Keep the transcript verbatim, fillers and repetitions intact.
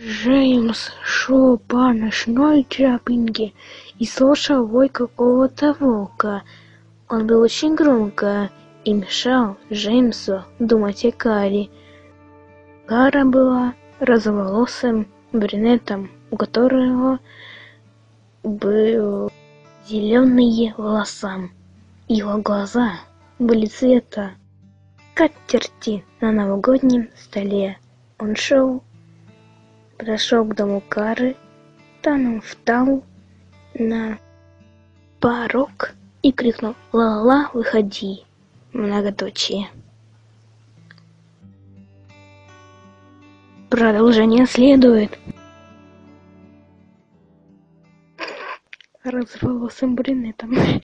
Джеймс шел по ночной тропинке и слушал вой какого-то волка. Он был очень громко и мешал Джеймсу думать о Каре. Кара была розоволосым брюнетом, у которого были зеленые волоса. Его глаза были цвета скатерти на новогоднем столе. Он шел, подошел к дому Кары, там он встал на порог и крикнул: «Ла-ла, выходи!» Многоточие. Продолжение следует. Розоволосым брюнетом.